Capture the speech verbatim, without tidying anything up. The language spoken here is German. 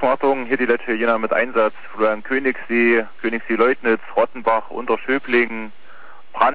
Wartung, hier die letzte Jena mit Einsatz, Florian Königssee, Königssee-Leutnitz, Rottenbach, Unterschöblingen,